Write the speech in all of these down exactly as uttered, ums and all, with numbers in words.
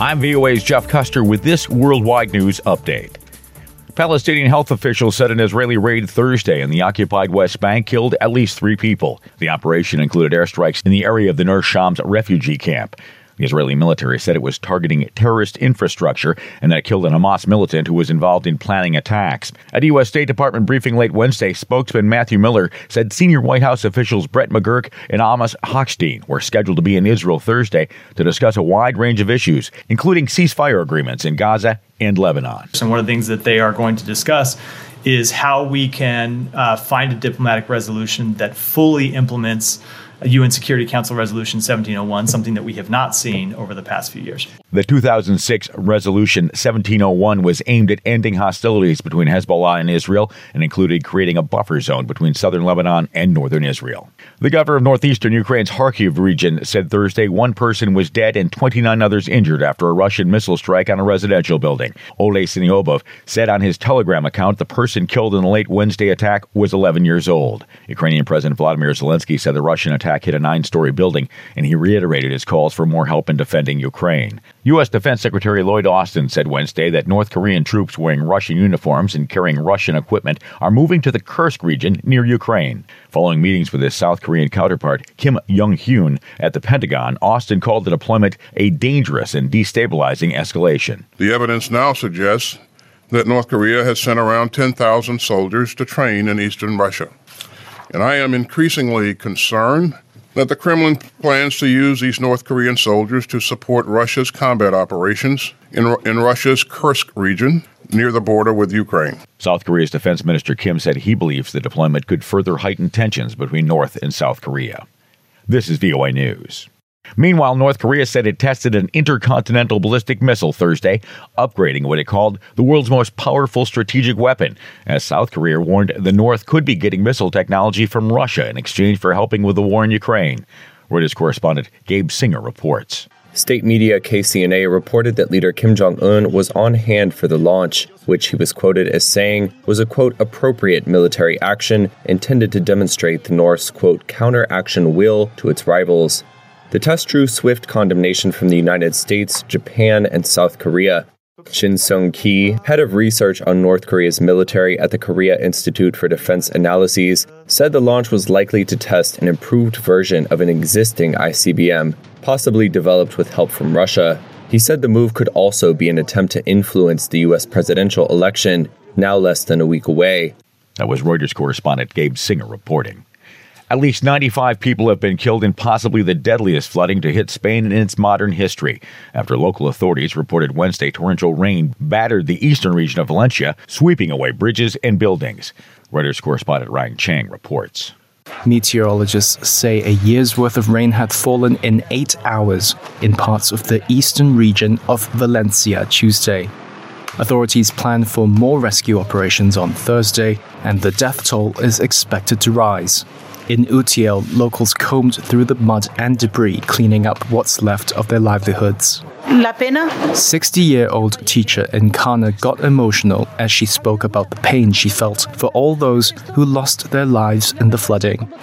I'm V O A's Jeff Custer with this worldwide news update. Palestinian health officials said an Israeli raid Thursday in the occupied West Bank killed at least three people. The operation included airstrikes in the area of the Nur Shams refugee camp. The Israeli military said it was targeting terrorist infrastructure and that it killed a Hamas militant who was involved in planning attacks. At a U S State Department briefing late Wednesday, spokesman Matthew Miller said senior White House officials Brett McGurk and Amos Hochstein were scheduled to be in Israel Thursday to discuss a wide range of issues, including ceasefire agreements in Gaza and Lebanon. And one of the things that they are going to discuss is how we can uh, find a diplomatic resolution that fully implements U N Security Council Resolution seventeen oh one, something that we have not seen over the past few years. The two thousand six Resolution seventeen oh one was aimed at ending hostilities between Hezbollah and Israel and included creating a buffer zone between southern Lebanon and northern Israel. The governor of northeastern Ukraine's Kharkiv region said Thursday one person was dead and twenty-nine others injured after a Russian missile strike on a residential building. Oleh Syniobov said on his Telegram account the person killed in the late Wednesday attack was eleven years old. Ukrainian President Vladimir Zelensky said the Russian attack hit a nine-story building, and he reiterated his calls for more help in defending Ukraine. U S. Defense Secretary Lloyd Austin said Wednesday that North Korean troops wearing Russian uniforms and carrying Russian equipment are moving to the Kursk region near Ukraine. Following meetings with his South Korean counterpart, Kim Jong-hyun, at the Pentagon, Austin called the deployment a dangerous and destabilizing escalation. The evidence now suggests that North Korea has sent around ten thousand soldiers to train in eastern Russia. And I am increasingly concerned that the Kremlin plans to use these North Korean soldiers to support Russia's combat operations in, in Russia's Kursk region near the border with Ukraine. South Korea's Defense Minister Kim said he believes the deployment could further heighten tensions between North and South Korea. This is V O A News. Meanwhile, North Korea said it tested an intercontinental ballistic missile Thursday, upgrading what it called the world's most powerful strategic weapon, as South Korea warned the North could be getting missile technology from Russia in exchange for helping with the war in Ukraine. Reuters correspondent Gabe Singer reports. State media K C N A reported that leader Kim Jong-un was on hand for the launch, which he was quoted as saying was a, quote, appropriate military action intended to demonstrate the North's, quote, counteraction will to its rivals. The test drew swift condemnation from the United States, Japan, and South Korea. Shin Sung-ki, head of research on North Korea's military at the Korea Institute for Defense Analyses, said the launch was likely to test an improved version of an existing I C B M, possibly developed with help from Russia. He said the move could also be an attempt to influence the U S presidential election, now less than a week away. That was Reuters correspondent Gabe Singer reporting. At least ninety-five people have been killed in possibly the deadliest flooding to hit Spain in its modern history, after local authorities reported Wednesday torrential rain battered the eastern region of Valencia, sweeping away bridges and buildings. Reuters correspondent Ryan Chang reports. Meteorologists say a year's worth of rain had fallen in eight hours in parts of the eastern region of Valencia Tuesday. Authorities plan for more rescue operations on Thursday, and the death toll is expected to rise. In Utiel, locals combed through the mud and debris, cleaning up what's left of their livelihoods. La pena. sixty-year-old teacher Encarna got emotional as she spoke about the pain she felt for all those who lost their lives in the flooding.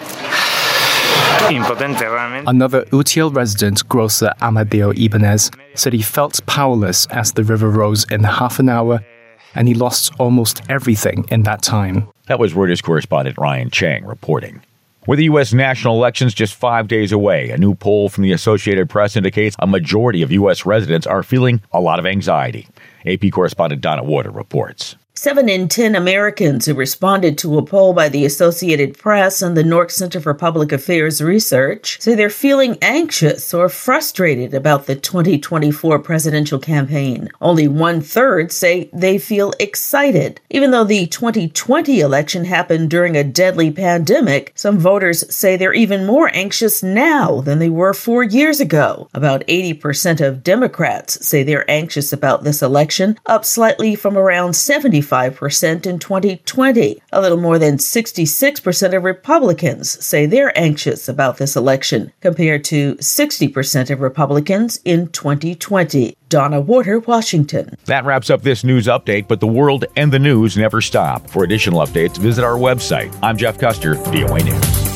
Another Utiel resident, Grocer Amadeo Ibanez, said he felt powerless as the river rose in half an hour, and he lost almost everything in that time. That was Reuters correspondent Ryan Chang reporting. With the U S national elections just five days away, a new poll from the Associated Press indicates a majority of U S residents are feeling a lot of anxiety. A P correspondent Donna Water reports. Seven in ten Americans who responded to a poll by the Associated Press and the Nork Center for Public Affairs Research say they're feeling anxious or frustrated about the twenty twenty-four presidential campaign. Only one-third say they feel excited. Even though the twenty twenty election happened during a deadly pandemic, some voters say they're even more anxious now than they were four years ago. About eighty percent of Democrats say they're anxious about this election, up slightly from around seventy-five percent in twenty twenty. A little more than sixty-six percent of Republicans say they're anxious about this election, compared to sixty percent of Republicans in twenty twenty. Donna Water, Washington. That wraps up this news update, but the world and the news never stop. For additional updates, visit our website. I'm Jeff Custer, V O A News.